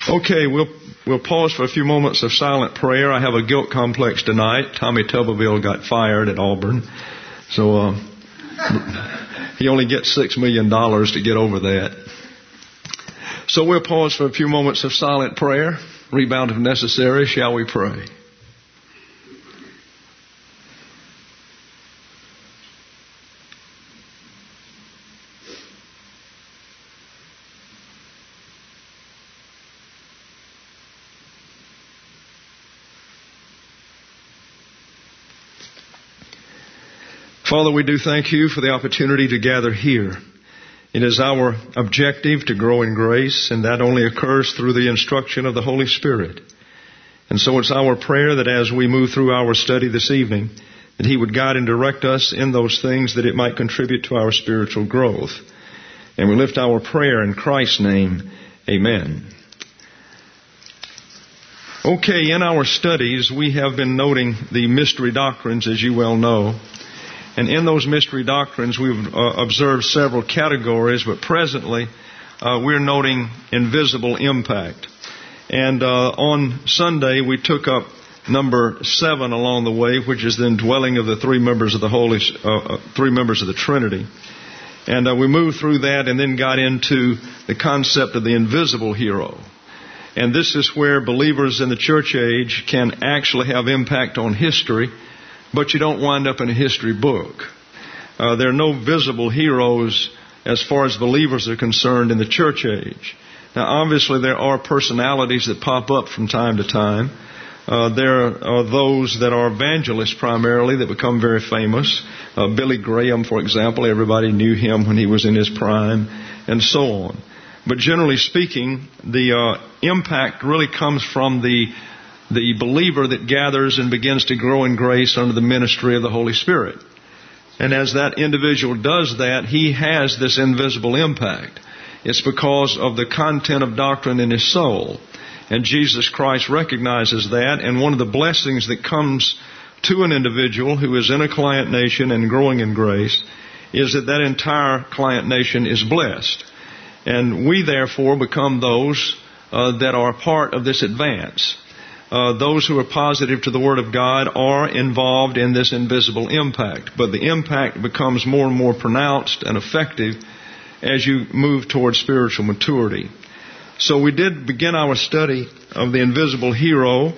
Okay, we'll pause for a few moments of silent prayer. I have a guilt complex tonight. Tommy Tuberville got fired at Auburn, so he only gets $6 million to get over that. So we'll pause for a few moments of silent prayer. Rebound if necessary. Shall we pray? Father, we do thank you for the opportunity to gather here. It is our objective to grow in grace, and that only occurs through the instruction of the Holy Spirit. And so it's our prayer that as we move through our study this evening, that He would guide and direct us in those things that it might contribute to our spiritual growth. And we lift our prayer in Christ's name. Amen. Okay, in our studies, we have been noting the mystery doctrines, as you well know. And in those mystery doctrines, we've observed several categories, but presently we're noting invisible impact. And on Sunday, we took up number 7 along the way, which is the indwelling of the three members of the Trinity. And we moved through that and then got into the concept of the invisible hero. And this is where believers in the church age can actually have impact on history, but you don't wind up in a history book. There are no visible heroes as far as believers are concerned in the church age. Now, obviously, there are personalities that pop up from time to time. There are those that are evangelists primarily that become very famous. Billy Graham, for example, everybody knew him when he was in his prime, and so on. But generally speaking, the impact really comes from the believer that gathers and begins to grow in grace under the ministry of the Holy Spirit. And as that individual does that, he has this invisible impact. It's because of the content of doctrine in his soul. And Jesus Christ recognizes that, and one of the blessings that comes to an individual who is in a client nation and growing in grace is that that entire client nation is blessed. And we therefore become those that are part of this advance. Those who are positive to the Word of God are involved in this invisible impact. But the impact becomes more and more pronounced and effective as you move towards spiritual maturity. So we did begin our study of the invisible hero,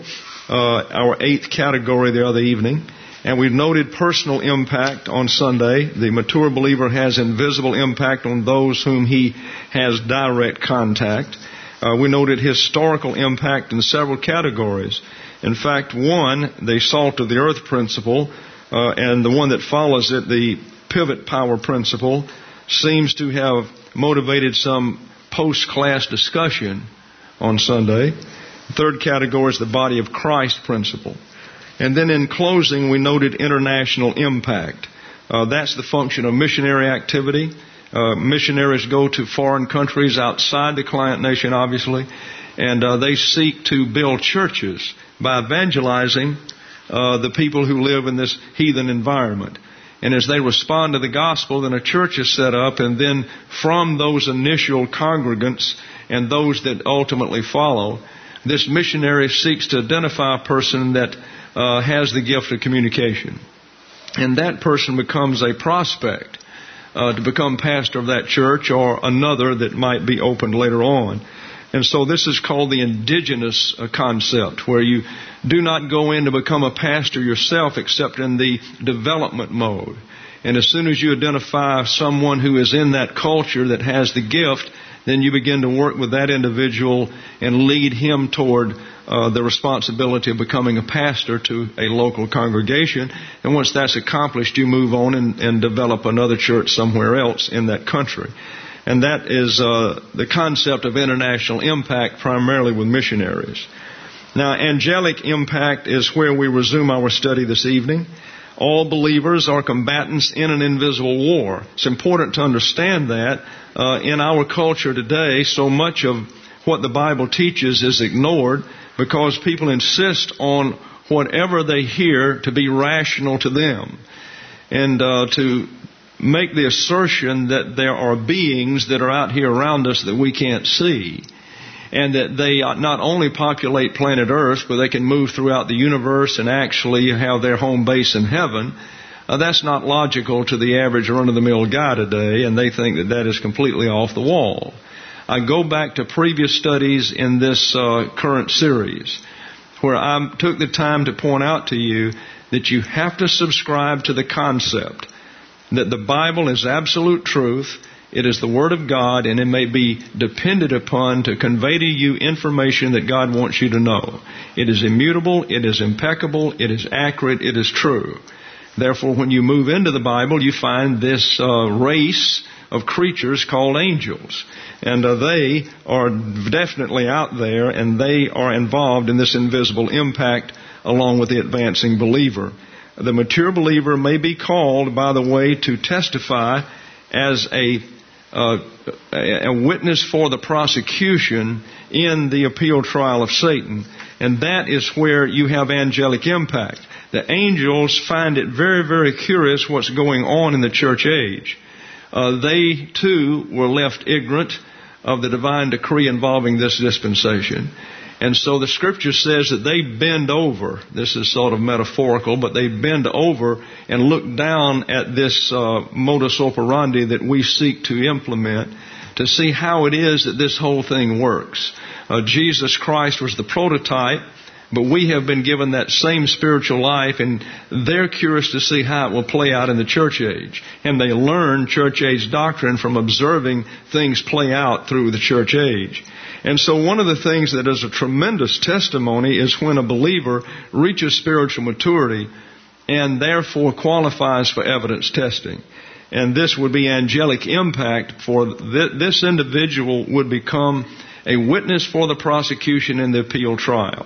our 8th category the other evening. And we noted personal impact on Sunday. The mature believer has invisible impact on those whom he has direct contact. We noted historical impact in several categories. In fact, one, the salt of the earth principle, and the one that follows it, the pivot power principle, seems to have motivated some post-class discussion on Sunday. The third category is the body of Christ principle. And then in closing, we noted international impact. That's the function of missionary activity. Missionaries go to foreign countries outside the client nation, obviously, and they seek to build churches by evangelizing the people who live in this heathen environment. And as they respond to the gospel, then a church is set up, and then from those initial congregants and those that ultimately follow, this missionary seeks to identify a person that has the gift of communication. And that person becomes a prospect to become pastor of that church or another that might be opened later on. And so this is called the indigenous concept, where you do not go in to become a pastor yourself except in the development mode. And as soon as you identify someone who is in that culture that has the gift, then you begin to work with that individual and lead him toward the responsibility of becoming a pastor to a local congregation. And once that's accomplished, you move on and develop another church somewhere else in that country. And that is the concept of international impact, primarily with missionaries. Now, angelic impact is where we resume our study this evening. All believers are combatants in an invisible war. It's important to understand that in our culture today, so much of what the Bible teaches is ignored because people insist on whatever they hear to be rational to them, and to make the assertion that there are beings that are out here around us that we can't see. and that they not only populate planet Earth, but they can move throughout the universe and actually have their home base in heaven. That's not logical to the average run-of-the-mill guy today, and they think that that is completely off the wall. I go back to previous studies in this current series, where I took the time to point out to you that you have to subscribe to the concept that the Bible is absolute truth, it is the Word of God, and it may be depended upon to convey to you information that God wants you to know. It is immutable, it is impeccable, it is accurate, it is true. Therefore, when you move into the Bible, you find this race of creatures called angels. And they are definitely out there, and they are involved in this invisible impact along with the advancing believer. The mature believer may be called, by the way, to testify as a witness for the prosecution in the appeal trial of Satan. And that is where you have angelic impact. The angels find it very, very curious what's going on in the church age. They, too, were left ignorant of the divine decree involving this dispensation. And so the Scripture says that they bend over. This is sort of metaphorical, but they bend over and look down at this modus operandi that we seek to implement to see how it is that this whole thing works. Jesus Christ was the prototype, but we have been given that same spiritual life, and they're curious to see how it will play out in the church age. And they learn church age doctrine from observing things play out through the church age. And so one of the things that is a tremendous testimony is when a believer reaches spiritual maturity and therefore qualifies for evidence testing. And this would be angelic impact, for this individual would become a witness for the prosecution in the appeal trial.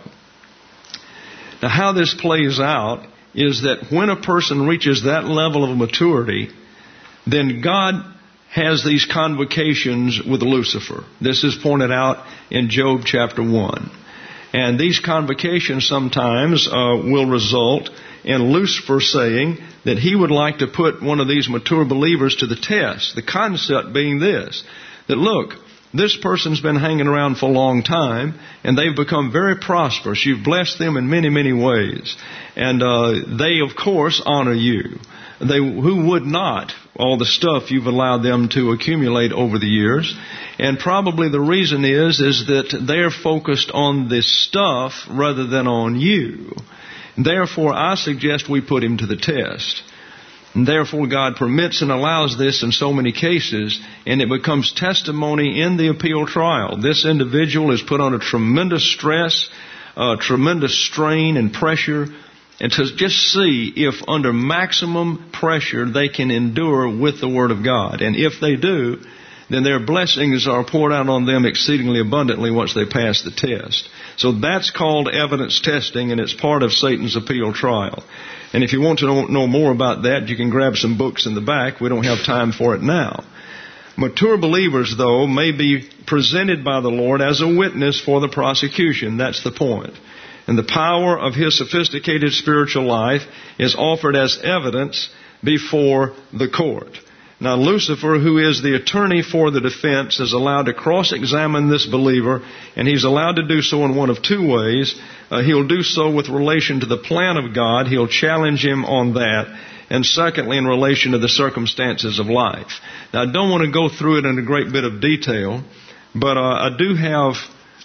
Now, how this plays out is that when a person reaches that level of maturity, then God has these convocations with Lucifer. This is pointed out in Job chapter 1. And these convocations sometimes will result in Lucifer saying that he would like to put one of these mature believers to the test. The concept being this, that look, this person's been hanging around for a long time, and they've become very prosperous. You've blessed them in many, many ways. And they, of course, honor you. Who would not? All the stuff you've allowed them to accumulate over the years. And probably the reason is that they're focused on this stuff rather than on you. Therefore, I suggest we put him to the test. And therefore, God permits and allows this in so many cases, and it becomes testimony in the appeal trial. This individual is put under tremendous stress, tremendous strain and pressure, and to just see if under maximum pressure they can endure with the Word of God. And if they do, then their blessings are poured out on them exceedingly abundantly once they pass the test. So that's called evidence testing, and it's part of Satan's appeal trial. And if you want to know more about that, you can grab some books in the back. We don't have time for it now. Mature believers, though, may be presented by the Lord as a witness for the prosecution. That's the point. And the power of his sophisticated spiritual life is offered as evidence before the court. Now, Lucifer, who is the attorney for the defense, is allowed to cross-examine this believer, and he's allowed to do so in one of two ways. He'll do so with relation to the plan of God. He'll challenge him on that. And secondly, in relation to the circumstances of life. Now, I don't want to go through it in a great bit of detail, but I do have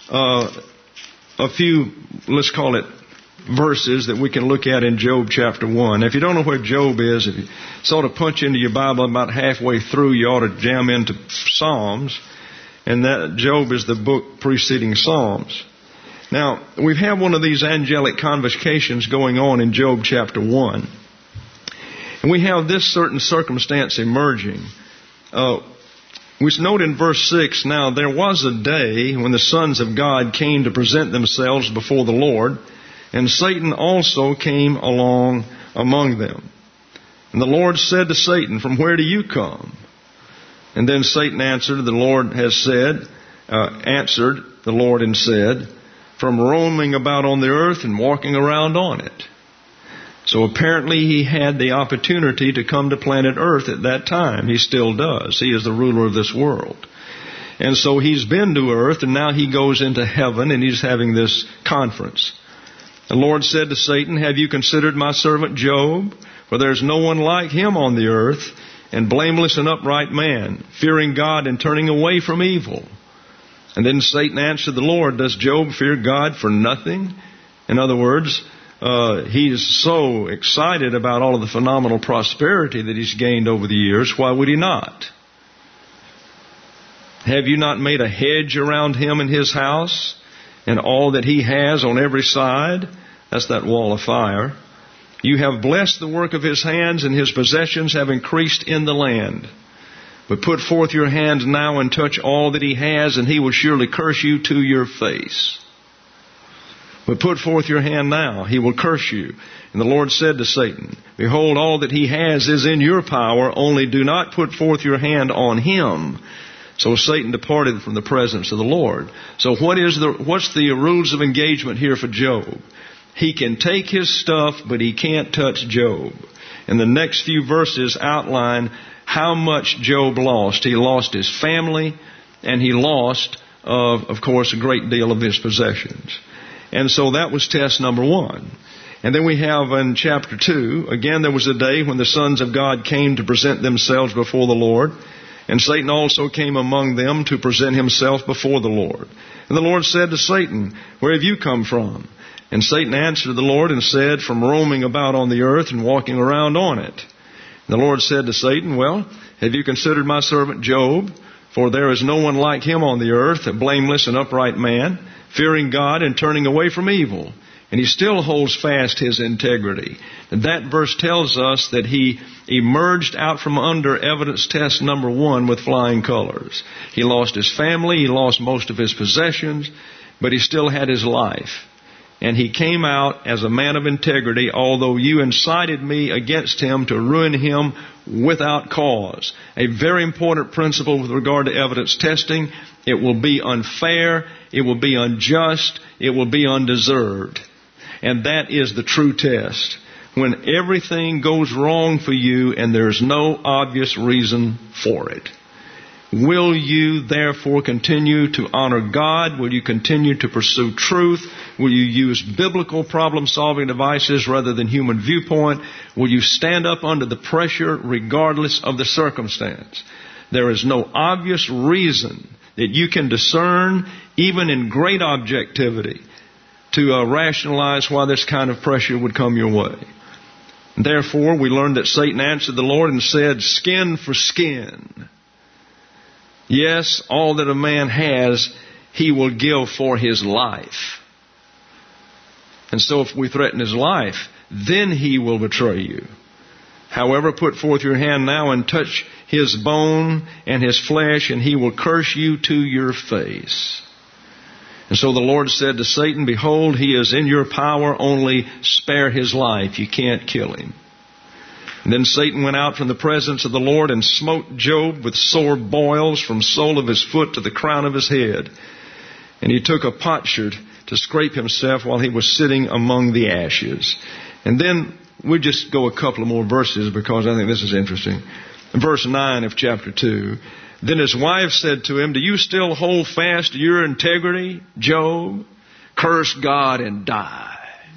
a few, let's call it, verses that we can look at in Job chapter 1. If you don't know where Job is, if you sort of punch into your Bible about halfway through, you ought to jam into Psalms. And that Job is the book preceding Psalms. Now, we have one of these angelic convocations going on in Job chapter 1. And we have this certain circumstance emerging. We note in verse 6, now there was a day when the sons of God came to present themselves before the Lord, and Satan also came along among them. And the Lord said to Satan, from where do you come? And then Satan answered, the Lord and said, from roaming about on the earth and walking around on it. So apparently he had the opportunity to come to planet Earth at that time. He still does. He is the ruler of this world. And so he's been to earth, and now he goes into heaven, and he's having this conference. The Lord said to Satan, "Have you considered my servant Job? For there's no one like him on the earth, and blameless and upright man, fearing God and turning away from evil." And then Satan answered the Lord, "Does Job fear God for nothing?" In other words, he is so excited about all of the phenomenal prosperity that he's gained over the years. Why would he not? "Have you not made a hedge around him and his house, and all that he has on every side?" That's that wall of fire. "You have blessed the work of his hands, and his possessions have increased in the land. But put forth your hand now and touch all that he has, and he will surely curse you to your face." But put forth your hand now, he will curse you. And the Lord said to Satan, "Behold, all that he has is in your power, only do not put forth your hand on him." So Satan departed from the presence of the Lord. So what's the rules of engagement here for Job? He can take his stuff, but he can't touch Job. And the next few verses outline how much Job lost. He lost his family, and he lost, of course, a great deal of his possessions. And so that was test number one. And then we have in chapter 2, again, there was a day when the sons of God came to present themselves before the Lord. And Satan also came among them to present himself before the Lord. And the Lord said to Satan, "Where have you come from?" And Satan answered the Lord and said, "From roaming about on the earth and walking around on it." And the Lord said to Satan, "Well, have you considered my servant Job? For there is no one like him on the earth, a blameless and upright man, fearing God and turning away from evil." And he still holds fast his integrity. And that verse tells us that he emerged out from under evidence test number 1 with flying colors. He lost his family, he lost most of his possessions, but he still had his life. And he came out as a man of integrity, although you incited me against him to ruin him without cause. A very important principle with regard to evidence testing. It will be unfair, it will be unjust, it will be undeserved. And that is the true test. When everything goes wrong for you and there's no obvious reason for it. Will you therefore continue to honor God? Will you continue to pursue truth? Will you use biblical problem-solving devices rather than human viewpoint? Will you stand up under the pressure regardless of the circumstance? There is no obvious reason that you can discern, even in great objectivity, to rationalize why this kind of pressure would come your way. Therefore, we learned that Satan answered the Lord and said, "Skin for skin. Yes, all that a man has, he will give for his life." And so if we threaten his life, then he will betray you. "However, put forth your hand now and touch his bone and his flesh, and he will curse you to your face." And so the Lord said to Satan, "Behold, he is in your power, only spare his life. You can't kill him." And then Satan went out from the presence of the Lord and smote Job with sore boils from sole of his foot to the crown of his head. And he took a potsherd to scrape himself while he was sitting among the ashes. And then we'll just go a couple of more verses because I think this is interesting. In verse 9 of chapter 2, "Then his wife said to him, 'Do you still hold fast to your integrity, Job? Curse God and die.'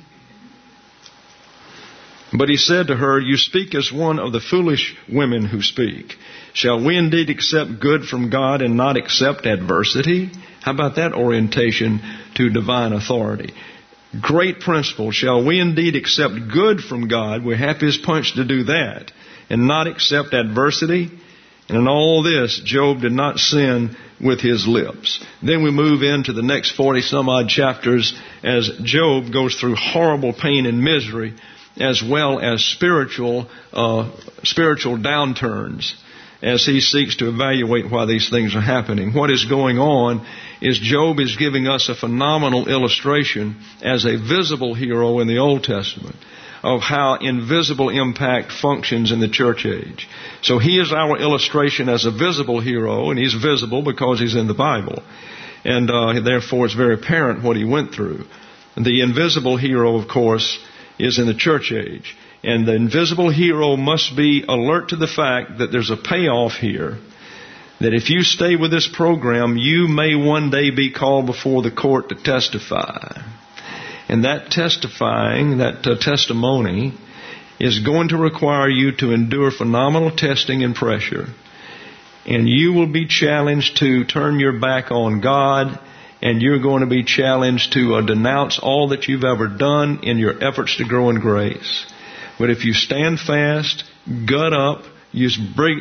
But he said to her, 'You speak as one of the foolish women who speak. Shall we indeed accept good from God and not accept adversity?'" How about that orientation to divine authority? Great principle. Shall we indeed accept good from God? We're happy as punch to do that. And not accept adversity? And in all this, Job did not sin with his lips. Then we move into the next 40 some odd chapters as Job goes through horrible pain and misery, as well as spiritual downturns, as he seeks to evaluate why these things are happening. What is going on is Job is giving us a phenomenal illustration as a visible hero in the Old Testament of how invisible impact functions in the church age. So he is our illustration as a visible hero, and he's visible because he's in the Bible. And therefore it's very apparent what he went through. The invisible hero, of course, is in the church age. And the invisible hero must be alert to the fact that there's a payoff here, that if you stay with this program, you may one day be called before the court to testify. And that testifying, that testimony, is going to require you to endure phenomenal testing and pressure. And you will be challenged to turn your back on God, and you're going to be challenged to denounce all that you've ever done in your efforts to grow in grace. But if you stand fast, gut up, use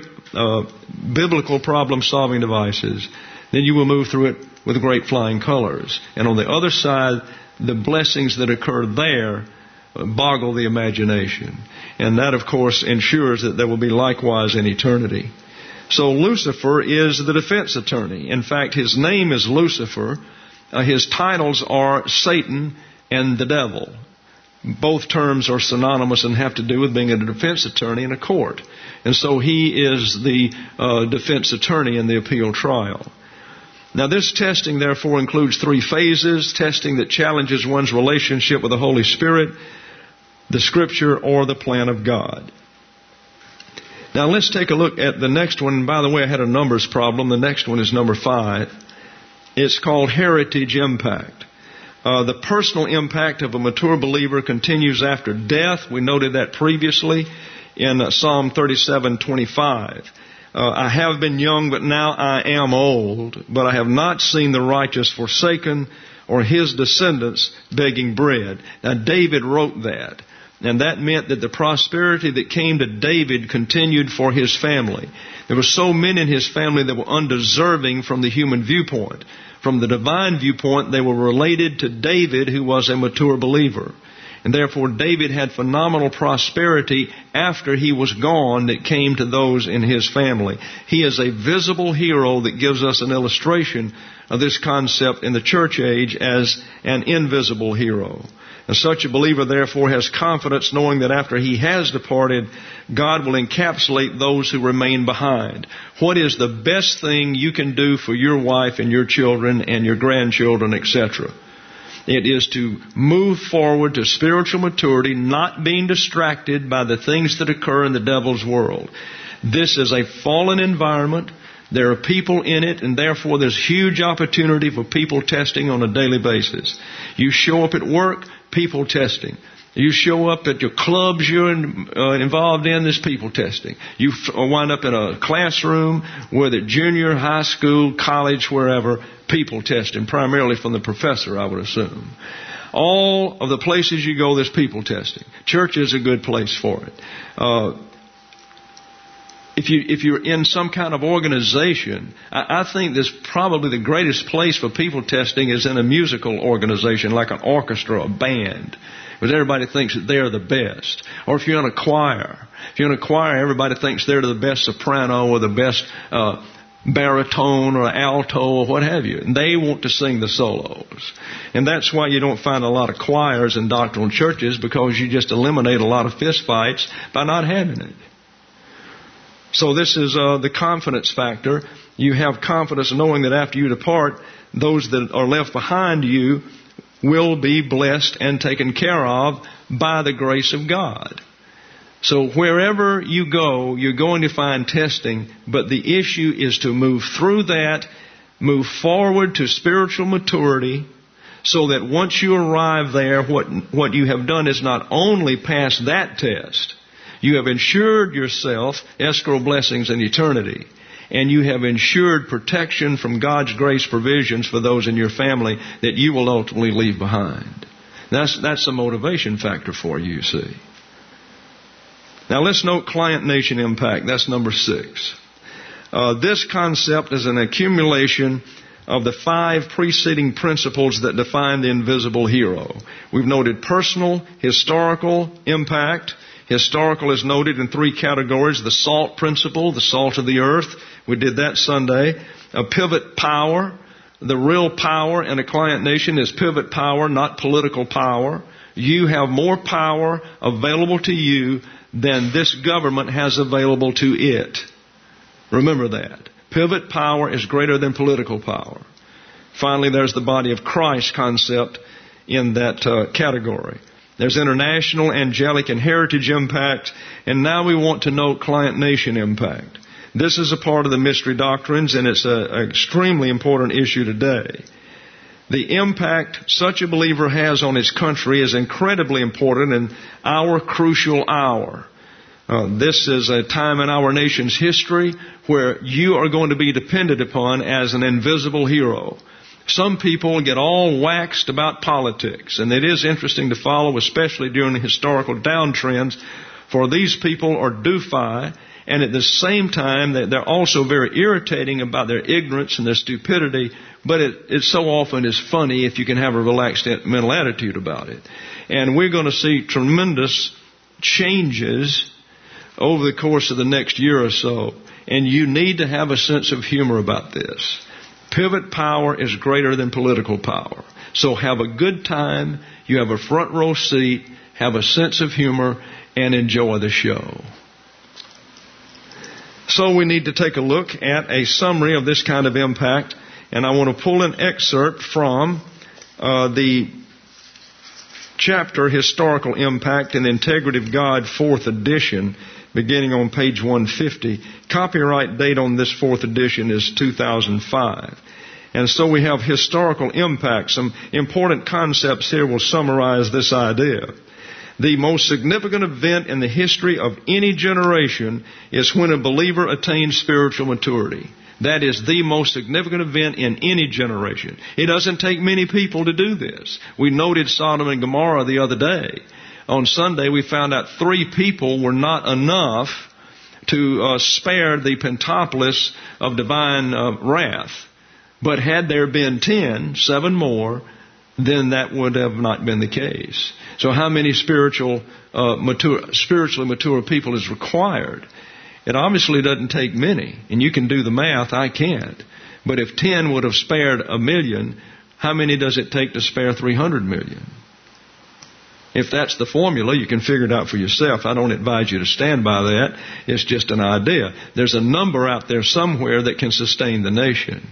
biblical problem-solving devices, then you will move through it with great flying colors. And on the other side, the blessings that occur there boggle the imagination. And that, of course, ensures that there will be likewise in eternity. So Lucifer is the defense attorney. In fact, his name is Lucifer. His titles are Satan and the devil. Both terms are synonymous and have to do with being a defense attorney in a court. And so he is the defense attorney in the appeal trial. Now this testing therefore includes 3 phases: testing that challenges one's relationship with the Holy Spirit, the Scripture, or the plan of God. Now let's take a look at the next one. By the way, I had a numbers problem. The next one is number 5. It's called heritage impact. The personal impact of a mature believer continues after death. We noted that previously in Psalm 37:25. I have been young, but now I am old, but I have not seen the righteous forsaken or his descendants begging bread. Now David wrote that. And that meant that the prosperity that came to David continued for his family. There were so many in his family that were undeserving from the human viewpoint. From the divine viewpoint, they were related to David, who was a mature believer. And therefore, David had phenomenal prosperity after he was gone that came to those in his family. He is a visible hero that gives us an illustration of this concept in the church age as an invisible hero. And such a believer, therefore, has confidence knowing that after he has departed, God will encapsulate those who remain behind. What is the best thing you can do for your wife and your children and your grandchildren, etc.? It is to move forward to spiritual maturity, not being distracted by the things that occur in the devil's world. This is a fallen environment. There are people in it, and therefore there's huge opportunity for people testing on a daily basis. You show up at work, people testing. You show up at your clubs you're involved in, there's people testing. You wind up in a classroom, whether junior, high school, college, wherever, people testing, primarily from the professor, I would assume. All of the places you go, there's people testing. Church is a good place for it. If you're in some kind of organization, I think this probably the greatest place for people testing is in a musical organization, like an orchestra, a band, because everybody thinks that they're the best. Or if you're in a choir. If you're in a choir, everybody thinks they're the best soprano or the best baritone or alto or what have you. And they want to sing the solos. And that's why you don't find a lot of choirs in doctrinal churches, because you just eliminate a lot of fist fights by not having it. So this is the confidence factor. You have confidence knowing that after you depart, those that are left behind you will be blessed and taken care of by the grace of God. So wherever you go, you're going to find testing, but the issue is to move through that, move forward to spiritual maturity, so that once you arrive there, what you have done is not only pass that test, you have ensured yourself escrow blessings in eternity. And you have ensured protection from God's grace provisions for those in your family that you will ultimately leave behind. That's a motivation factor for you, you see. Now let's note client nation impact. That's number 6. This concept is an accumulation of the 5 preceding principles that define the invisible hero. We've noted personal, historical impact. Historical is noted in 3 categories: the salt principle, the salt of the earth. We did that Sunday. A pivot power. The real power in a client nation is pivot power, not political power. You have more power available to you than this government has available to it. Remember that. Pivot power is greater than political power. Finally, there's the body of Christ concept in that category. There's international, angelic, and heritage impact. And now we want to note client nation impact. This is a part of the mystery doctrines, and it's an extremely important issue today. The impact such a believer has on his country is incredibly important in our crucial hour. This is a time in our nation's history where you are going to be depended upon as an invisible hero. Some people get all waxed about politics, and it is interesting to follow, especially during the historical downtrends, for these people are doofy, and at the same time they're also very irritating about their ignorance and their stupidity, but it so often is funny if you can have a relaxed mental attitude about it. And we're going to see tremendous changes over the course of the next year or so, and you need to have a sense of humor about this. Pivot power is greater than political power. So have a good time, you have a front row seat, have a sense of humor, and enjoy the show. So we need to take a look at a summary of this kind of impact, and I want to pull an excerpt from the chapter Historical Impact and the Integrity of God, 4th edition, beginning on page 150. Copyright date on this 4th edition is 2005. And so we have historical impact. Some important concepts here will summarize this idea. The most significant event in the history of any generation is when a believer attains spiritual maturity. That is the most significant event in any generation. It doesn't take many people to do this. We noted Sodom and Gomorrah the other day. On Sunday, we found out 3 people were not enough to spare the Pentapolis of divine wrath. But had there been 10, 7 more, then that would have not been the case. So how many spiritually mature people is required? It obviously doesn't take many. And you can do the math, I can't. But if 10 would have spared 1 million, how many does it take to spare 300 million? If that's the formula, you can figure it out for yourself. I don't advise you to stand by that. It's just an idea. There's a number out there somewhere that can sustain the nation.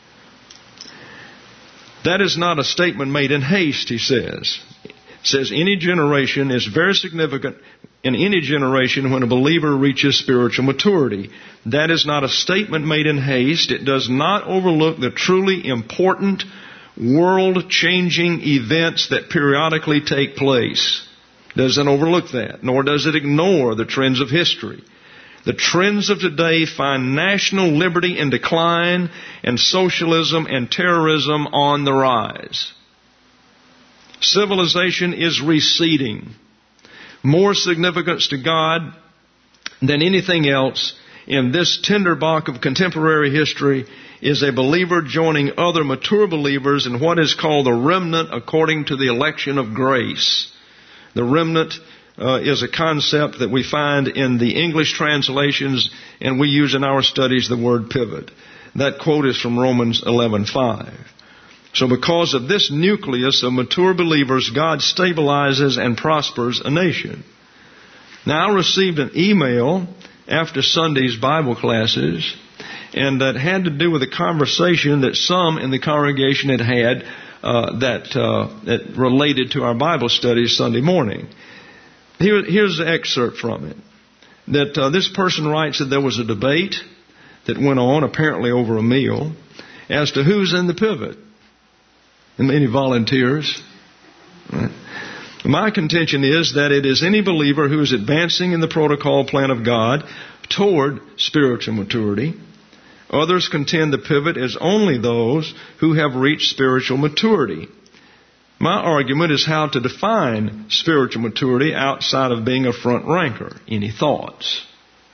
That is not a statement made in haste, he says. It says any generation is very significant in any generation when a believer reaches spiritual maturity. That is not a statement made in haste. It does not overlook the truly important world-changing events that periodically take place. Doesn't overlook that, nor does it ignore the trends of history. The trends of today find national liberty in decline and socialism and terrorism on the rise. Civilization is receding. More significance to God than anything else in this tinderbox of contemporary history is a believer joining other mature believers in what is called the remnant according to the election of grace. The remnant is a concept that we find in the English translations, and we use in our studies the word pivot. That quote is from Romans 11:5. So because of this nucleus of mature believers, God stabilizes and prospers a nation. Now, I received an email after Sunday's Bible classes, and that had to do with a conversation that some in the congregation had that related to our Bible studies Sunday morning. Here's the excerpt from it. That this person writes that there was a debate that went on, apparently over a meal, as to who's in the pivot. And any volunteers? Right. My contention is that it is any believer who is advancing in the protocol plan of God toward spiritual maturity. Others contend the pivot is only those who have reached spiritual maturity. My argument is how to define spiritual maturity outside of being a front ranker. Any thoughts?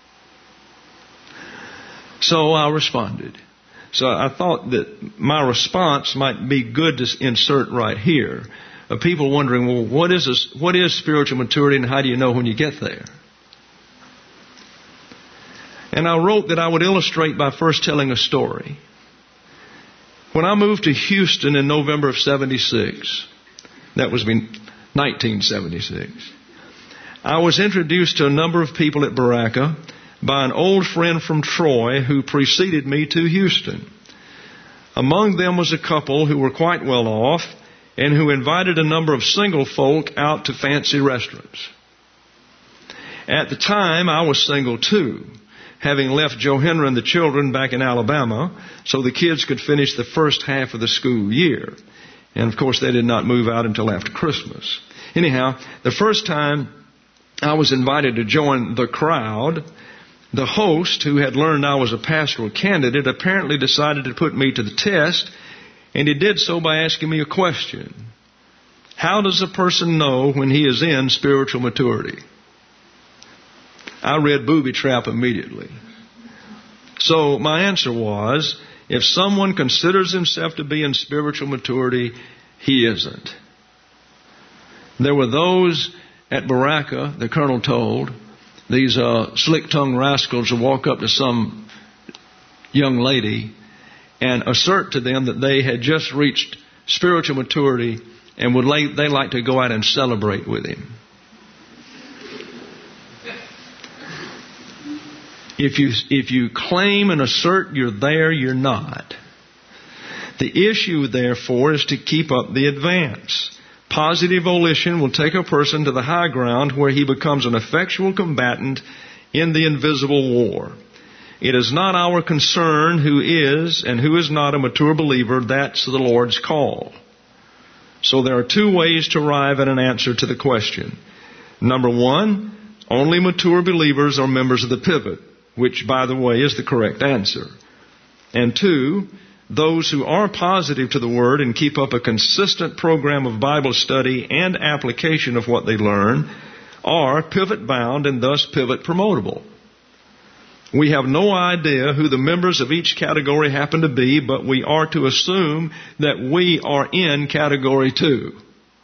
So I responded. So I thought that my response might be good to insert right here. People wondering, well, what is spiritual maturity and how do you know when you get there? And I wrote that I would illustrate by first telling a story. When I moved to Houston in November of 76, that was 1976, I was introduced to a number of people at Baraka by an old friend from Troy who preceded me to Houston. Among them was a couple who were quite well off and who invited a number of single folk out to fancy restaurants. At the time, I was single too. having left Johanna and the children back in Alabama so the kids could finish the first half of the school year. And of course they did not move out until after Christmas. Anyhow, the first time I was invited to join the crowd, the host, who had learned I was a pastoral candidate, apparently decided to put me to the test, and he did so by asking me a question. How does a person know when he is in spiritual maturity? I read booby trap immediately. So my answer was, if someone considers himself to be in spiritual maturity, he isn't. There were those at Baraka, the colonel told, these slick-tongued rascals who walk up to some young lady and assert to them that they had just reached spiritual maturity and they like to go out and celebrate with him. If you claim and assert you're there, you're not. The issue, therefore, is to keep up the advance. Positive volition will take a person to the high ground where he becomes an effectual combatant in the invisible war. It is not our concern who is and who is not a mature believer. That's the Lord's call. So there are two ways to arrive at an answer to the question. Number one, only mature believers are members of the pivot, which, by the way, is the correct answer. And two, those who are positive to the Word and keep up a consistent program of Bible study and application of what they learn are pivot-bound and thus pivot-promotable. We have no idea who the members of each category happen to be, but we are to assume that we are in category 2.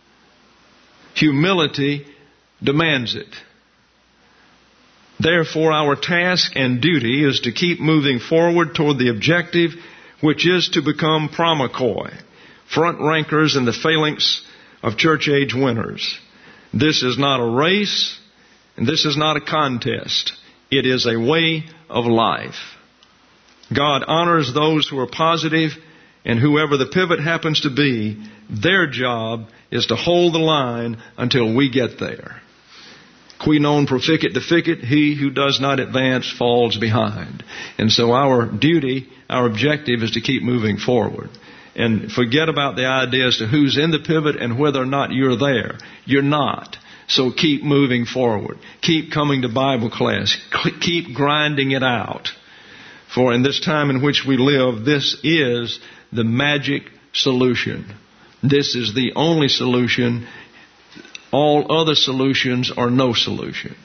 Humility demands it. Therefore, our task and duty is to keep moving forward toward the objective, which is to become pramikoi, front rankers in the phalanx of church age winners. This is not a race, and this is not a contest. It is a way of life. God honors those who are positive, and whoever the pivot happens to be, their job is to hold the line until we get there. Qui non proficit deficit, he who does not advance falls behind. And so our duty, our objective is to keep moving forward. And forget about the idea as to who's in the pivot and whether or not you're there. You're not. So keep moving forward. Keep coming to Bible class. Keep grinding it out. For in this time in which we live, this is the magic solution. This is the only solution. All other solutions are no solutions.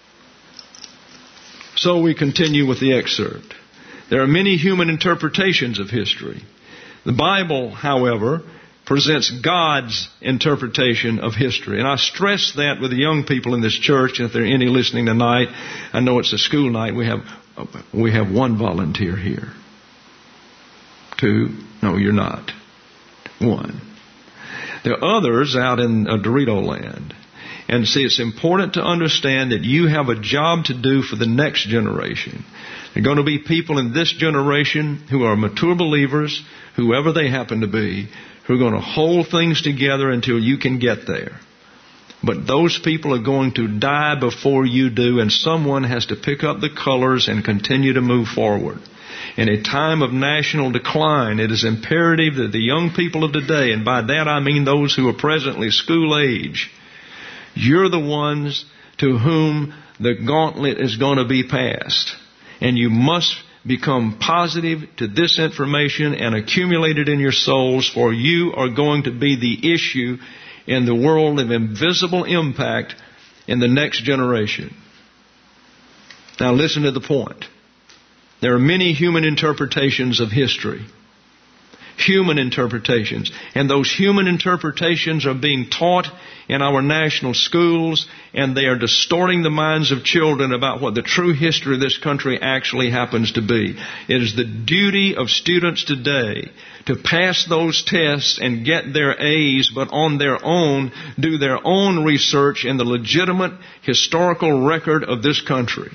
So we continue with the excerpt. There are many human interpretations of history. The Bible, however, presents God's interpretation of history. And I stress that with the young people in this church. If there are any listening tonight, I know it's a school night. We have one volunteer here. Two? No, you're not. One. There are others out in Dorito land. And see, it's important to understand that you have a job to do for the next generation. There are going to be people in this generation who are mature believers, whoever they happen to be, who are going to hold things together until you can get there. But those people are going to die before you do, and someone has to pick up the colors and continue to move forward. In a time of national decline, it is imperative that the young people of today, and by that I mean those who are presently school age, you're the ones to whom the gauntlet is going to be passed. And you must become positive to this information and accumulate it in your souls, for you are going to be the issue in the world of invisible impact in the next generation. Now listen to the point. There are many human interpretations of history. Human interpretations. And those human interpretations are being taught in our national schools, and they are distorting the minds of children about what the true history of this country actually happens to be. It is the duty of students today to pass those tests and get their A's, but on their own, do their own research in the legitimate historical record of this country.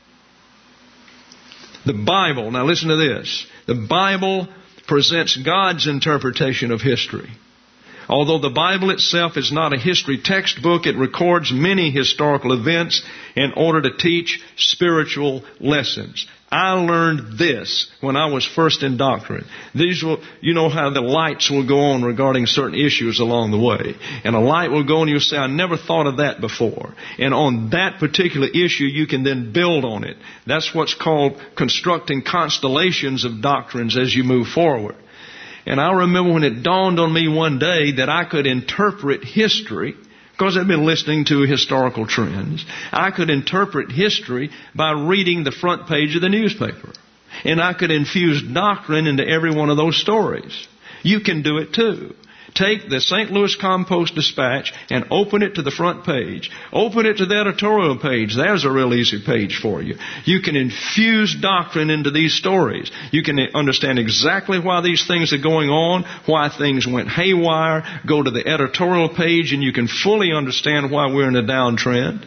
The Bible, now listen to this, the Bible presents God's interpretation of history. Although the Bible itself is not a history textbook, it records many historical events in order to teach spiritual lessons. I learned this when I was first in doctrine. You know how the lights will go on regarding certain issues along the way. And a light will go on and you'll say, I never thought of that before. And on that particular issue, you can then build on it. That's what's called constructing constellations of doctrines as you move forward. And I remember when it dawned on me one day that I could interpret history, because I've been listening to historical trends. I could interpret history by reading the front page of the newspaper. And I could infuse doctrine into every one of those stories. You can do it too. Take the St. Louis Compost Dispatch and open it to the front page. Open it to the editorial page. There's a real easy page for you. You can infuse doctrine into these stories. You can understand exactly why these things are going on, why things went haywire. Go to the editorial page and you can fully understand why we're in a downtrend.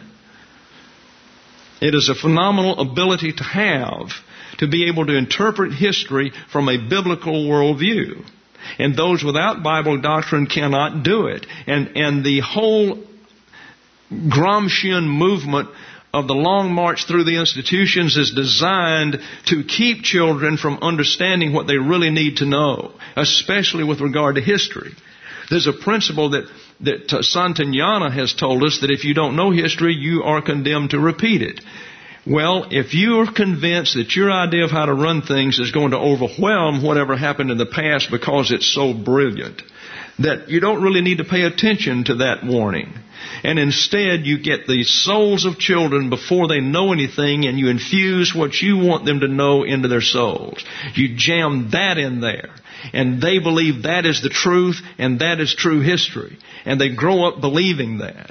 It is a phenomenal ability to have, to be able to interpret history from a biblical worldview. And those without Bible doctrine cannot do it. And the whole Gramscian movement of the long march through the institutions is designed to keep children from understanding what they really need to know, especially with regard to history. There's a principle that Santayana has told us that if you don't know history, you are condemned to repeat it. Well, if you are convinced that your idea of how to run things is going to overwhelm whatever happened in the past because it's so brilliant, that you don't really need to pay attention to that warning. And instead, you get the souls of children before they know anything, and you infuse what you want them to know into their souls. You jam that in there. And they believe that is the truth, and that is true history. And they grow up believing that.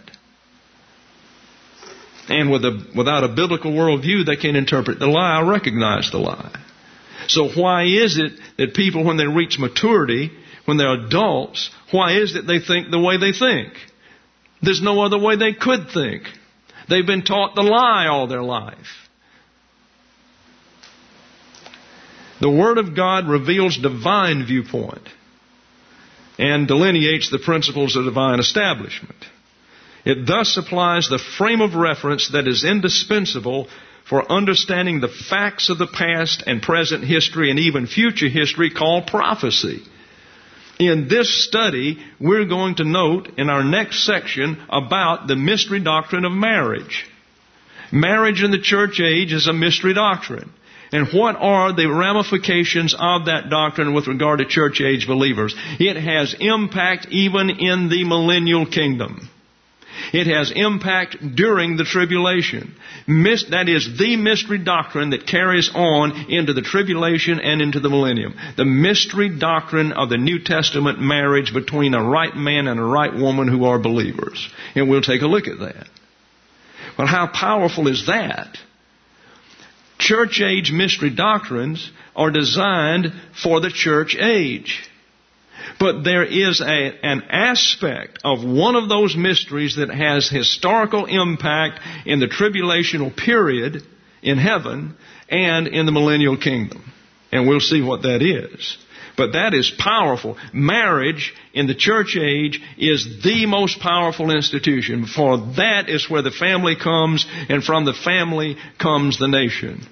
And without a biblical worldview, they can't interpret the lie or recognize the lie. So why is it that people, when they reach maturity, when they're adults, why is it they think the way they think? There's no other way they could think. They've been taught the lie all their life. The Word of God reveals divine viewpoint and delineates the principles of divine establishment. It thus supplies the frame of reference that is indispensable for understanding the facts of the past and present history and even future history called prophecy. In this study, we're going to note in our next section about the mystery doctrine of marriage. Marriage in the church age is a mystery doctrine. And what are the ramifications of that doctrine with regard to church age believers? It has impact even in the millennial kingdom. It has impact during the tribulation. That is the mystery doctrine that carries on into the tribulation and into the millennium. The mystery doctrine of the New Testament marriage between a right man and a right woman who are believers. And we'll take a look at that. But how powerful is that? Church age mystery doctrines are designed for the church age. But there is an aspect of one of those mysteries that has historical impact in the tribulational period in heaven and in the millennial kingdom. And we'll see what that is. But that is powerful. Marriage in the church age is the most powerful institution. For that is where the family comes, and from the family comes the nation.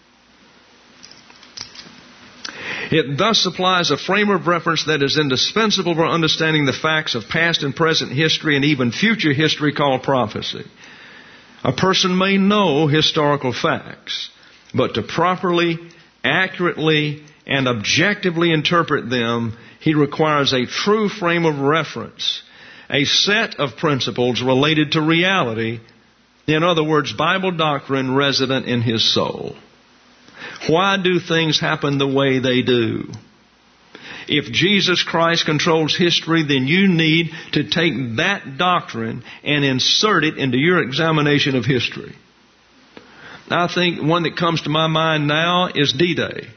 It thus supplies a frame of reference that is indispensable for understanding the facts of past and present history and even future history called prophecy. A person may know historical facts, but to properly, accurately, and objectively interpret them, he requires a true frame of reference, a set of principles related to reality, in other words, Bible doctrine resident in his soul. Why do things happen the way they do? If Jesus Christ controls history, then you need to take that doctrine and insert it into your examination of history. I think one that comes to my mind now is D-Day.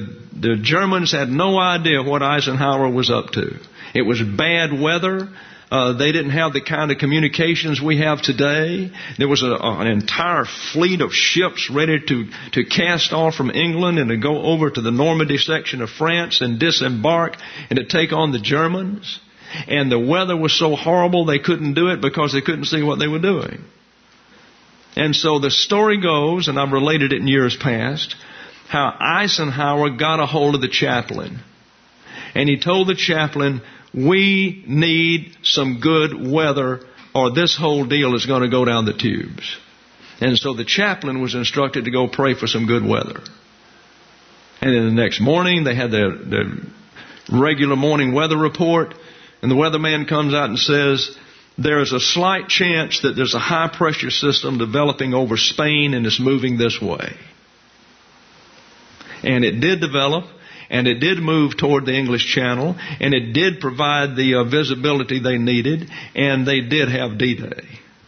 The Germans had no idea what Eisenhower was up to. It was bad weather. They didn't have the kind of communications we have today. There was an entire fleet of ships ready to cast off from England and to go over to the Normandy section of France and disembark and to take on the Germans. And the weather was so horrible they couldn't do it because they couldn't see what they were doing. And so the story goes, and I've related it in years past, how Eisenhower got a hold of the chaplain. And he told the chaplain, we need some good weather or this whole deal is going to go down the tubes. And so the chaplain was instructed to go pray for some good weather. And then the next morning they had the regular morning weather report. And the weatherman comes out and says, there is a slight chance that there's a high pressure system developing over Spain and it's moving this way. And it did develop, and it did move toward the English Channel, and it did provide the visibility they needed, and they did have D-Day.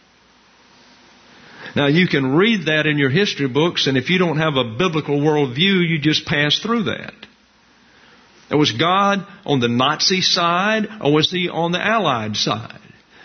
Now you can read that in your history books, and if you don't have a biblical worldview, you just pass through that. Was God on the Nazi side, or was He on the Allied side?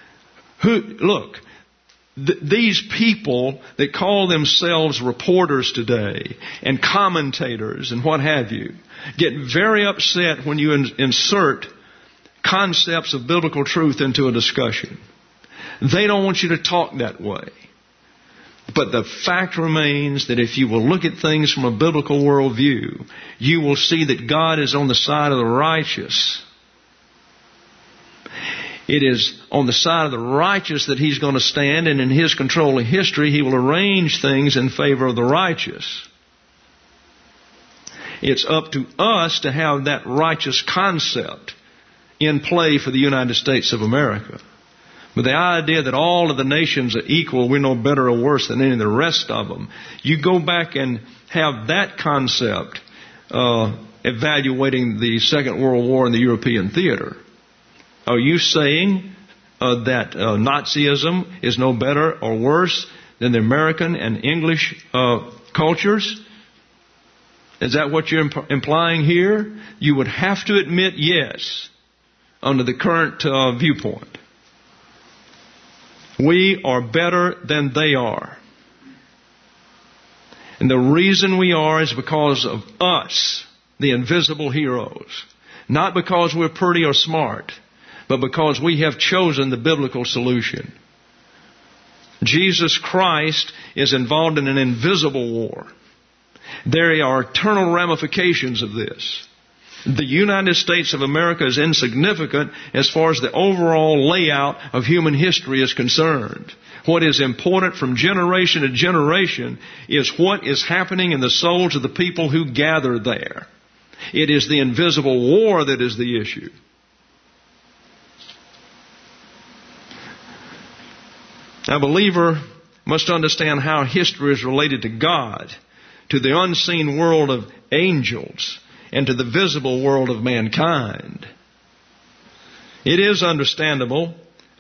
These people that call themselves reporters today and commentators and what have you get very upset when you insert concepts of biblical truth into a discussion. They don't want you to talk that way. But the fact remains that if you will look at things from a biblical worldview, you will see that God is on the side of the righteous. It is on the side of the righteous that He's going to stand, and in His control of history, He will arrange things in favor of the righteous. It's up to us to have that righteous concept in play for the United States of America. But the idea that all of the nations are equal, we're no better or worse than any of the rest of them, you go back and have that concept evaluating the Second World War in the European theater. Are you saying that Nazism is no better or worse than the American and English cultures? Is that what you're implying here? You would have to admit yes, under the current viewpoint. We are better than they are. And the reason we are is because of us, the invisible heroes. Not because we're pretty or smart, but because we have chosen the biblical solution. Jesus Christ is involved in an invisible war. There are eternal ramifications of this. The United States of America is insignificant as far as the overall layout of human history is concerned. What is important from generation to generation is what is happening in the souls of the people who gather there. It is the invisible war that is the issue. A believer must understand how history is related to God, to the unseen world of angels, and to the visible world of mankind. It is understandable.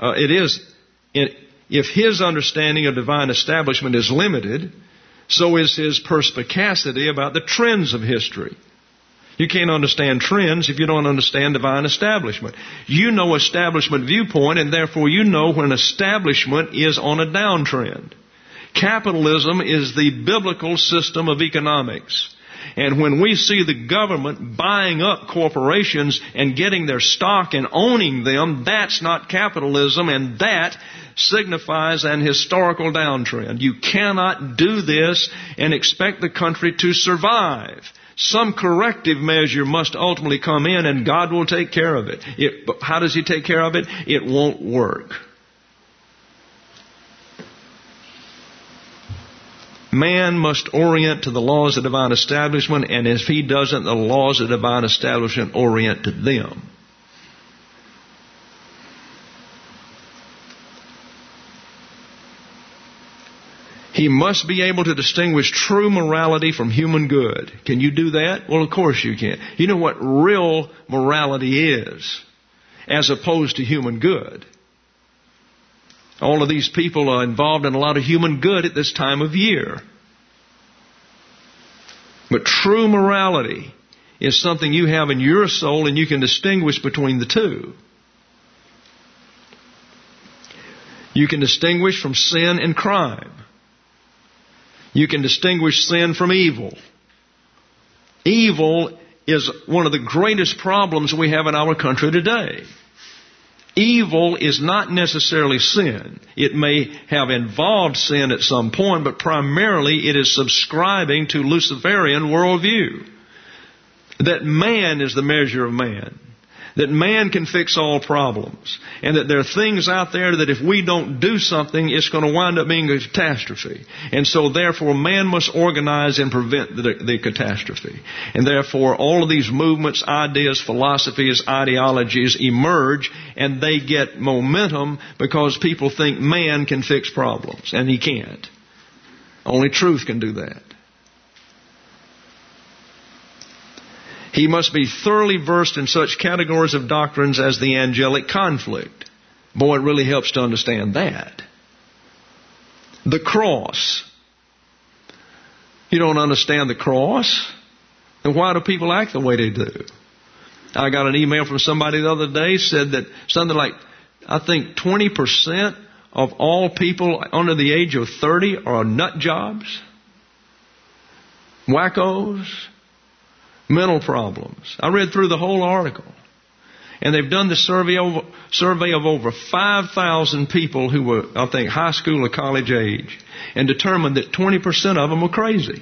If his understanding of divine establishment is limited, so is his perspicacity about the trends of history. You can't understand trends if you don't understand divine establishment. You know establishment viewpoint, and therefore you know when establishment is on a downtrend. Capitalism is the biblical system of economics. And when we see the government buying up corporations and getting their stock and owning them, that's not capitalism, and that signifies an historical downtrend. You cannot do this and expect the country to survive. Some corrective measure must ultimately come in, and God will take care of it. How does He take care of it? It won't work. Man must orient to the laws of divine establishment, and if he doesn't, the laws of divine establishment orient to them. He must be able to distinguish true morality from human good. Can you do that? Well, of course you can. You know what real morality is, as opposed to human good. All of these people are involved in a lot of human good at this time of year. But true morality is something you have in your soul, and you can distinguish between the two. You can distinguish from sin and crime. You can distinguish sin from evil. Evil is one of the greatest problems we have in our country today. Evil is not necessarily sin. It may have involved sin at some point, but primarily it is subscribing to Luciferian worldview. That man is the measure of man. That man can fix all problems. And that there are things out there that if we don't do something, it's going to wind up being a catastrophe. And so therefore man must organize and prevent the catastrophe. And therefore all of these movements, ideas, philosophies, ideologies emerge, and they get momentum because people think man can fix problems. And he can't. Only truth can do that. He must be thoroughly versed in such categories of doctrines as the angelic conflict. Boy, it really helps to understand that. The cross. You don't understand the cross? Then why do people act the way they do? I got an email from somebody the other day, said that something like, I think 20% of all people under the age of 30 are nut jobs, wackos, mental problems. I read through the whole article. And they've done the survey of over 5,000 people who were, I think, high school or college age, and determined that 20% of them were crazy.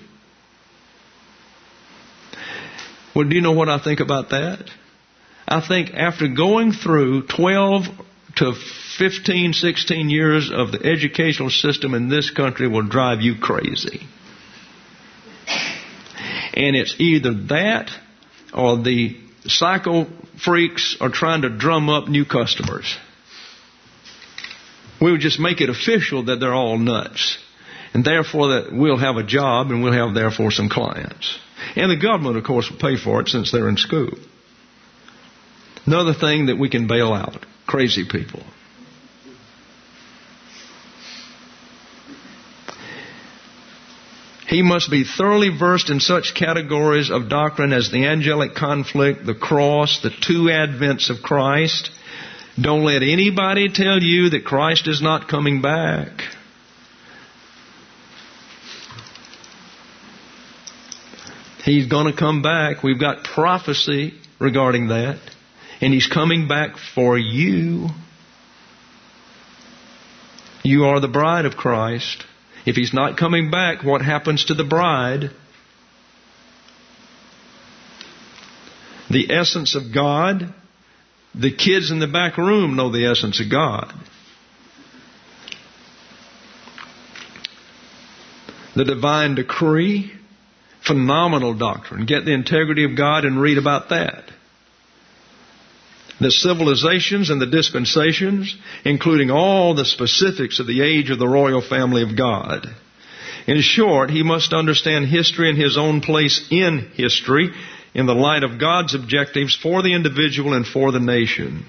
Well, do you know what I think about that? I think after going through 12 to 15, 16 years of the educational system in this country will drive you crazy. And it's either that or the psycho freaks are trying to drum up new customers. We would just make it official that they're all nuts. And therefore that we'll have a job and we'll have therefore some clients. And the government, of course, will pay for it since they're in school. Another thing that we can bail out, crazy people. He must be thoroughly versed in such categories of doctrine as the angelic conflict, the cross, the two advents of Christ. Don't let anybody tell you that Christ is not coming back. He's going to come back. We've got prophecy regarding that. And He's coming back for you. You are the bride of Christ. If He's not coming back, what happens to the bride? The essence of God. The kids in the back room know the essence of God. The divine decree. Phenomenal doctrine. Get the integrity of God and read about that. The civilizations and the dispensations, including all the specifics of the age of the royal family of God. In short, he must understand history and his own place in history in the light of God's objectives for the individual and for the nation.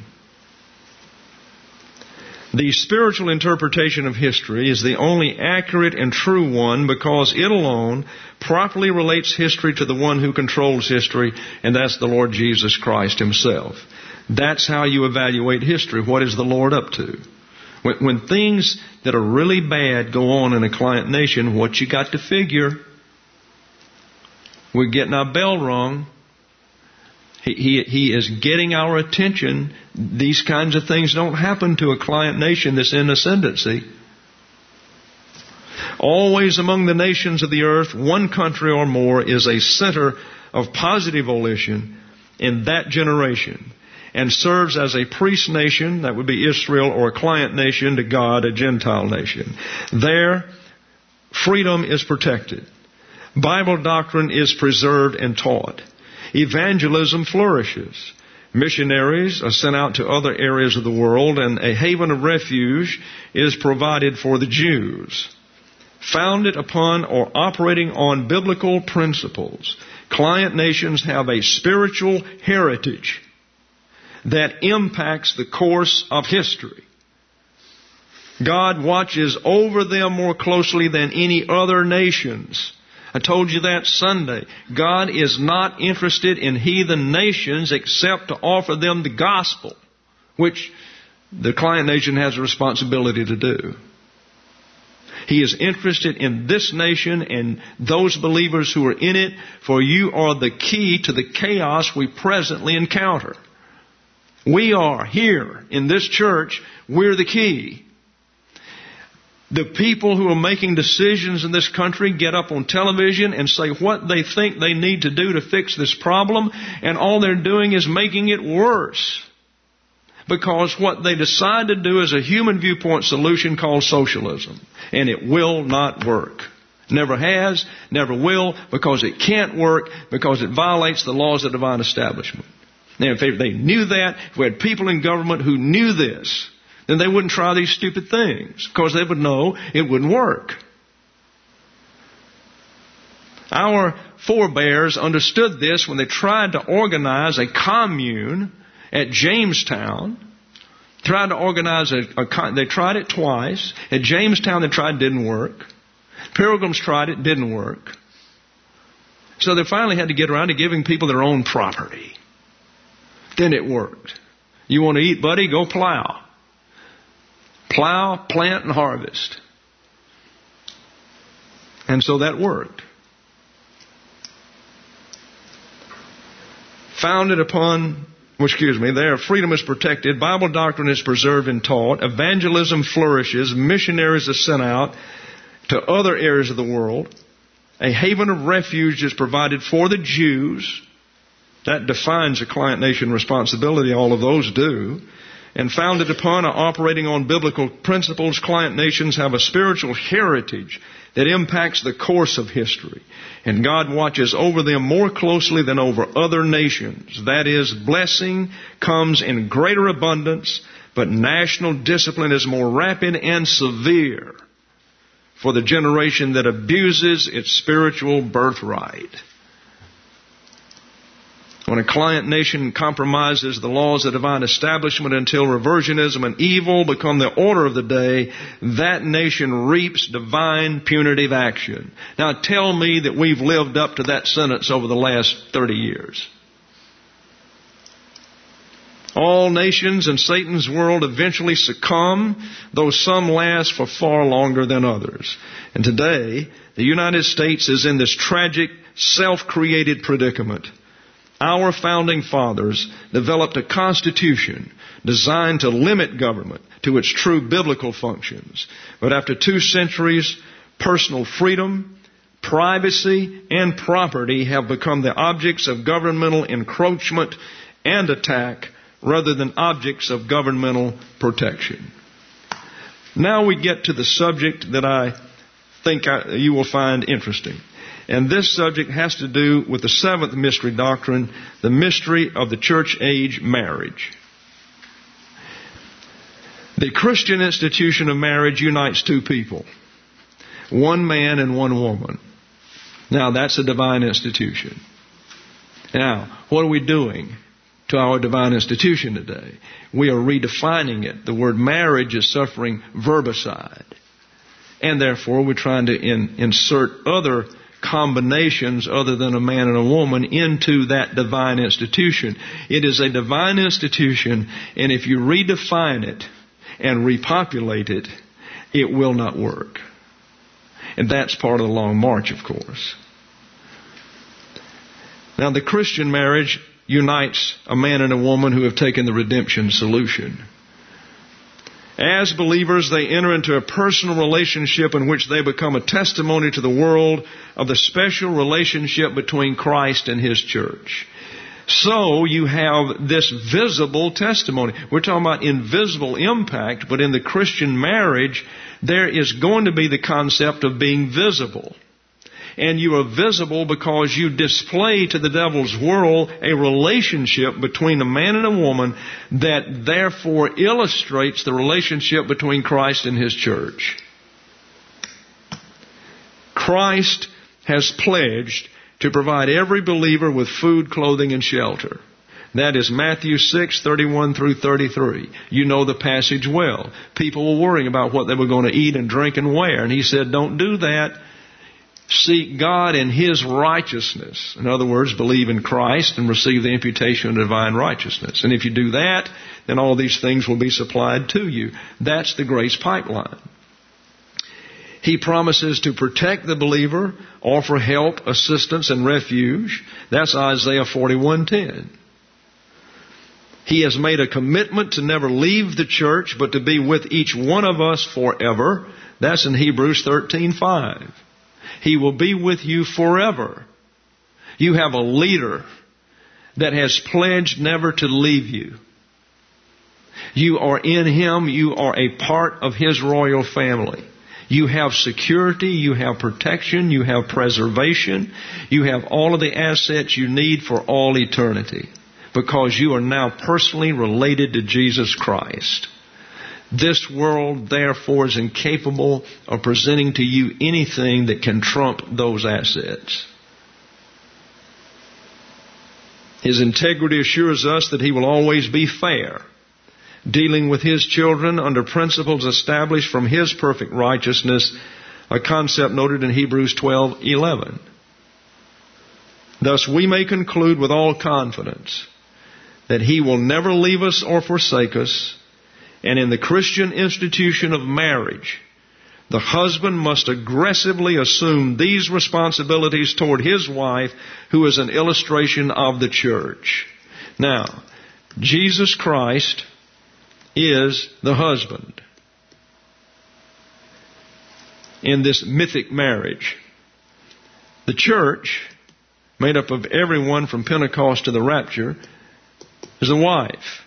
The spiritual interpretation of history is the only accurate and true one because it alone properly relates history to the one who controls history, and that's the Lord Jesus Christ Himself. That's how you evaluate history. What is the Lord up to? When things that are really bad go on in a client nation, what you got to figure? We're getting our bell rung. He is getting our attention. These kinds of things don't happen to a client nation that's in ascendancy. Always among the nations of the earth, one country or more is a center of positive volition in that generation, and serves as a priest nation, that would be Israel, or a client nation to God, a Gentile nation. There, freedom is protected. Bible doctrine is preserved and taught. Evangelism flourishes. Missionaries are sent out to other areas of the world, and a haven of refuge is provided for the Jews. Founded upon or operating on biblical principles, client nations have a spiritual heritage that impacts the course of history. God watches over them more closely than any other nations. I told you that Sunday. God is not interested in heathen nations except to offer them the gospel, which the client nation has a responsibility to do. He is interested in this nation and those believers who are in it, for you are the key to the chaos we presently encounter. We are here in this church, we're the key. The people who are making decisions in this country get up on television and say what they think they need to do to fix this problem, and all they're doing is making it worse. Because what they decide to do is a human viewpoint solution called socialism. And it will not work. Never has, never will, because it can't work, because it violates the laws of the divine establishment. Now, if they knew that, if we had people in government who knew this, then they wouldn't try these stupid things, because they would know it wouldn't work. Our forebears understood this when they tried to organize a commune at Jamestown. Tried to organize they tried it twice. At Jamestown they tried, it didn't work. Pilgrims tried it, didn't work. So they finally had to get around to giving people their own property. Then it worked. You want to eat, buddy? Go plow. Plow, plant, and harvest. And so that worked. Founded upon, there freedom is protected, Bible doctrine is preserved and taught, evangelism flourishes, missionaries are sent out to other areas of the world, a haven of refuge is provided for the Jews. That defines a client nation responsibility, all of those do. And founded upon or operating on biblical principles, client nations have a spiritual heritage that impacts the course of history. And God watches over them more closely than over other nations. That is, blessing comes in greater abundance, but national discipline is more rapid and severe for the generation that abuses its spiritual birthright. When a client nation compromises the laws of divine establishment until reversionism and evil become the order of the day, that nation reaps divine punitive action. Now tell me that we've lived up to that sentence over the last 30 years. All nations in Satan's world eventually succumb, though some last for far longer than others. And today, the United States is in this tragic, self-created predicament. Our founding fathers developed a constitution designed to limit government to its true biblical functions. But after 2 centuries, personal freedom, privacy, and property have become the objects of governmental encroachment and attack rather than objects of governmental protection. Now we get to the subject that I think you will find interesting. And this subject has to do with the 7th mystery doctrine, the mystery of the church age marriage. The Christian institution of marriage unites 2 people, 1 man and 1 woman. Now that's a divine institution. Now, what are we doing to our divine institution today? We are redefining it. The word marriage is suffering verbicide. And therefore we're trying to insert other combinations other than a man and a woman into that divine institution. It is a divine institution, and if you redefine it and repopulate it, it will not work. And that's part of the long march, of course. Now, the Christian marriage unites a man and a woman who have taken the redemption solution. As believers, they enter into a personal relationship in which they become a testimony to the world of the special relationship between Christ and His church. So you have this visible testimony. We're talking about invisible impact, but in the Christian marriage, there is going to be the concept of being visible. And you are visible because you display to the devil's world a relationship between a man and a woman that therefore illustrates the relationship between Christ and His church. Christ has pledged to provide every believer with food, clothing, and shelter. That is Matthew 6:31 through 33. You know the passage well. People were worrying about what they were going to eat and drink and wear. And He said, don't do that. seek God and His righteousness. In other words, believe in Christ and receive the imputation of divine righteousness. And if you do that, then all these things will be supplied to you. That's the grace pipeline. He promises to protect the believer, offer help, assistance, and refuge. That's Isaiah 41:10. He has made a commitment to never leave the church, but to be with each one of us forever. That's in Hebrews 13:5. He will be with you forever. You have a leader that has pledged never to leave you. You are in Him. You are a part of His royal family. You have security. You have protection. You have preservation. You have all of the assets you need for all eternity, because you are now personally related to Jesus Christ. This world, therefore, is incapable of presenting to you anything that can trump those assets. His integrity assures us that He will always be fair, dealing with His children under principles established from His perfect righteousness, a concept noted in Hebrews 12:11. Thus we may conclude with all confidence that He will never leave us or forsake us. And in the Christian institution of marriage, the husband must aggressively assume these responsibilities toward his wife, who is an illustration of the church. Now, Jesus Christ is the husband in this mythic marriage. The church, made up of everyone from Pentecost to the rapture, is the wife.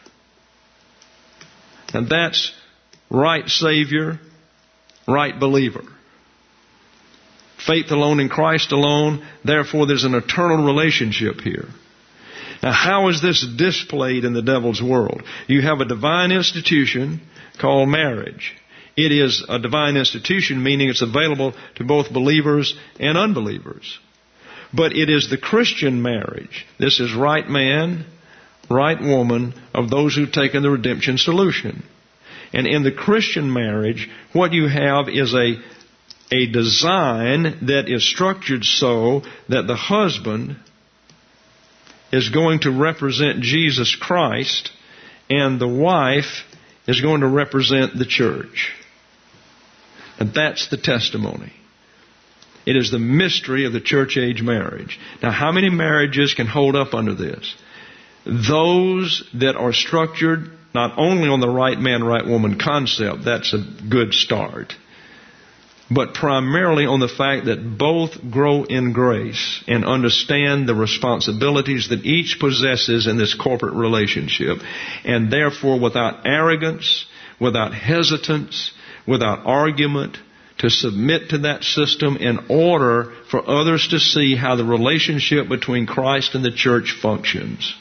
And that's right Savior, right believer. Faith alone in Christ alone. Therefore, there's an eternal relationship here. Now, how is this displayed in the devil's world? You have a divine institution called marriage. It is a divine institution, meaning it's available to both believers and unbelievers. But it is the Christian marriage. This is right man, right woman of those who've taken the redemption solution. And in the Christian marriage, what you have is a design that is structured so that the husband is going to represent Jesus Christ and the wife is going to represent the church. And that's the testimony. It is the mystery of the church age marriage. Now, how many marriages can hold up under this? Those that are structured not only on the right man, right woman concept, that's a good start, but primarily on the fact that both grow in grace and understand the responsibilities that each possesses in this corporate relationship, and therefore without arrogance, without hesitance, without argument, to submit to that system in order for others to see how the relationship between Christ and the church functions.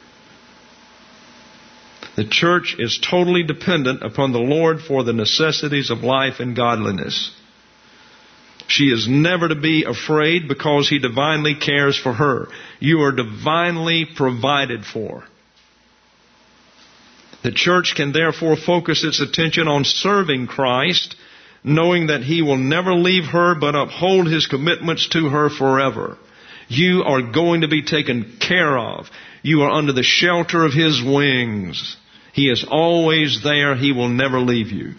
The church is totally dependent upon the Lord for the necessities of life and godliness. She is never to be afraid because He divinely cares for her. You are divinely provided for. The church can therefore focus its attention on serving Christ, knowing that He will never leave her but uphold His commitments to her forever. You are going to be taken care of. You are under the shelter of His wings. He is always there. He will never leave you.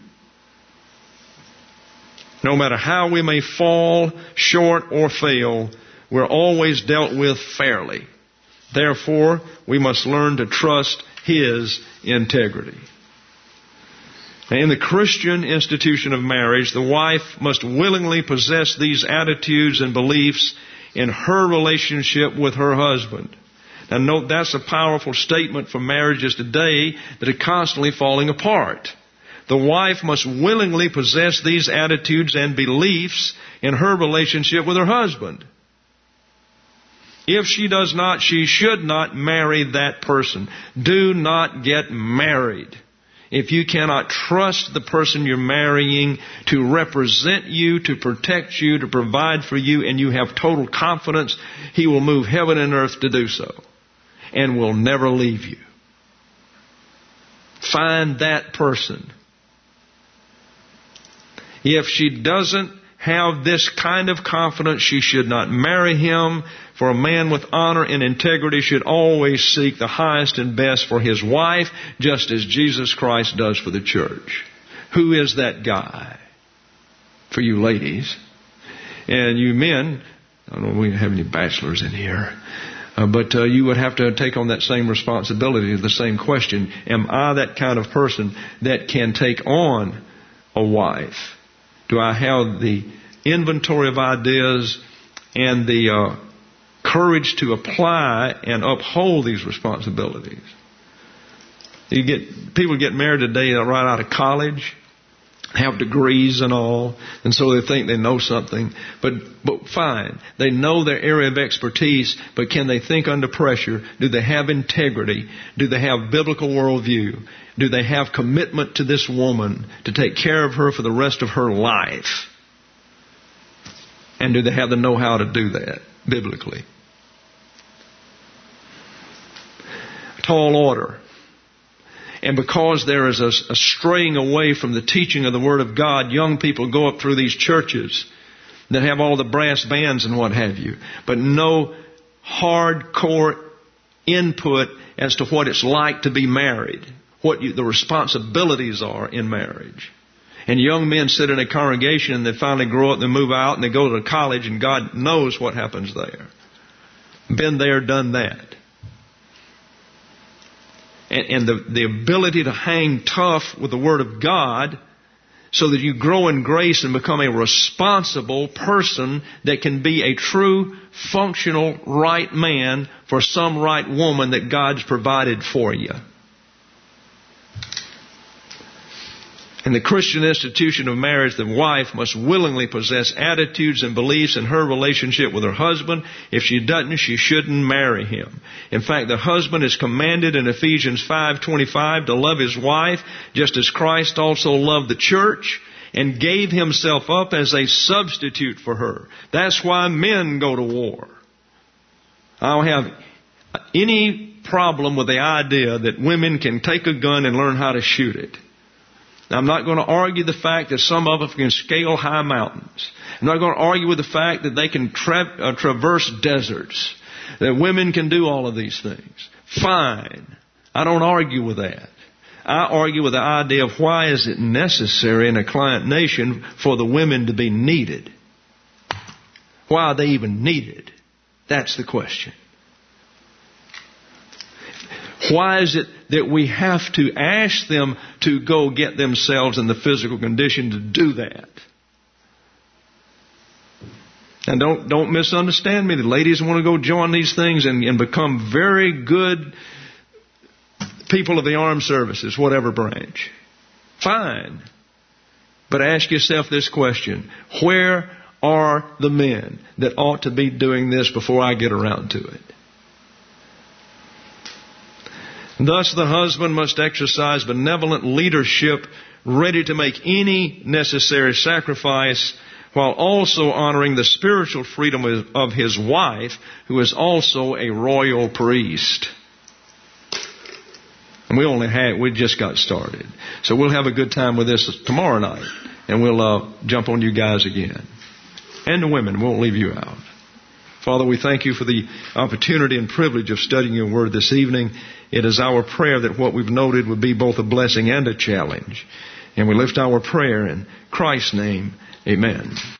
No matter how we may fall short or fail, we're always dealt with fairly. Therefore, we must learn to trust His integrity. In the Christian institution of marriage, the wife must willingly possess these attitudes and beliefs in her relationship with her husband. Now note, that's a powerful statement for marriages today that are constantly falling apart. The wife must willingly possess these attitudes and beliefs in her relationship with her husband. If she does not, she should not marry that person. Do not get married if you cannot trust the person you're marrying to represent you, to protect you, to provide for you, and you have total confidence He will move heaven and earth to do so and will never leave you. Find that person. If she doesn't have this kind of confidence. She should not marry him. For a man with honor and integrity should always seek the highest and best for his wife, just as Jesus Christ does for the church. Who is that guy? For you ladies. And you men, I don't know if we have any bachelors in here, but you would have to take on that same responsibility, the same question. Am I that kind of person that can take on a wife? Do I have the inventory of ideas and the courage to apply and uphold these responsibilities? People get married today right out of college, have degrees and all, and so they think they know something. But fine, they know their area of expertise, but can they think under pressure? Do they have integrity? Do they have biblical worldview? Do they have commitment to this woman to take care of her for the rest of her life? And do they have the know-how to do that biblically? Tall order. And because there is a straying away from the teaching of the Word of God, young people go up through these churches that have all the brass bands and what have you, but no hardcore input as to what it's like to be married, what the responsibilities are in marriage. And young men sit in a congregation and they finally grow up and they move out and they go to college and God knows what happens there. Been there, done that. And the ability to hang tough with the Word of God so that you grow in grace and become a responsible person that can be a true, functional, right man for some right woman that God's provided for you. In the Christian institution of marriage, the wife must willingly possess attitudes and beliefs in her relationship with her husband. If she doesn't, she shouldn't marry him. In fact, the husband is commanded in Ephesians 5:25 to love his wife, just as Christ also loved the church and gave himself up as a substitute for her. That's why men go to war. I don't have any problem with the idea that women can take a gun and learn how to shoot it. Now, I'm not going to argue the fact that some of them can scale high mountains. I'm not going to argue with the fact that they can traverse deserts, that women can do all of these things. Fine. I don't argue with that. I argue with the idea of why is it necessary in a client nation for the women to be needed? Why are they even needed? That's the question. Why is it that we have to ask them to go get themselves in the physical condition to do that? And don't misunderstand me. The ladies want to go join these things and become very good people of the armed services, whatever branch. Fine. But ask yourself this question. Where are the men that ought to be doing this before I get around to it? Thus, the husband must exercise benevolent leadership, ready to make any necessary sacrifice, while also honoring the spiritual freedom of his wife, who is also a royal priest. And we just got started. So we'll have a good time with this tomorrow night, and we'll jump on you guys again. And the women, won't leave you out. Father, we thank you for the opportunity and privilege of studying your word this evening. It is our prayer that what we've noted would be both a blessing and a challenge. And we lift our prayer in Christ's name. Amen.